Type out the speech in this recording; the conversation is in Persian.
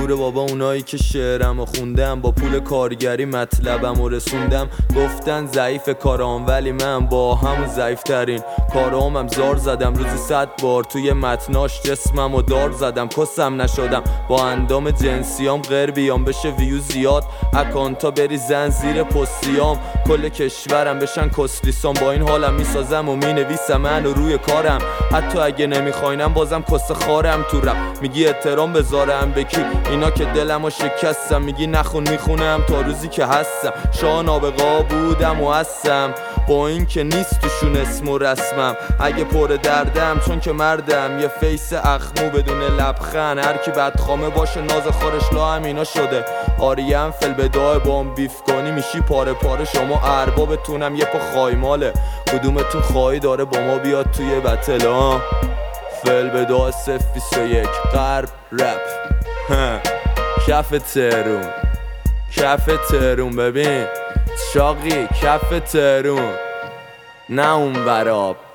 جور بابا اونایی که شعرم و خوندم، با پول کارگری مطلبم و رسوندم. گفتن ضعیف کارام ولی من با همون ضعیف ترین کارامم زار زدم. روزی 100 بار توی متناش جسمم و دار زدم. کسم نشدم با اندام جنسیام، غیر بیام بشه ویو زیاد، اکانتا بریزن زیر پستیام، کل کشورم بشن کسلیسام. با این حالم میسازم و مینویسم من و روی کارم، حتی اگه نمیخواینم بازم کس خارم تو رپ. میگی احترام بذارم به کی؟ اینا که دلمو شکستم. میگی نخون میخونم تا روزی که هستم. شاه نابغا بودم و هستم، با این که نیست توشون اسم و رسمم. اگه پر دردم چون که مردم، یه فیس اخمو بدون لبخند. هر کی بدخامه باشه ناز خارش لا همینا شده. آریم فل بدای بام بیف کنی میشی پاره پاره. شما اربابتونم یه پا خایماله، کدومتون خواهی داره با ما بیاد توی بتل ها؟ فل بدای 021 غرب رپ کف تهرون، کف تهرون. ببین شاقی کف تهرون، نه اون وراب.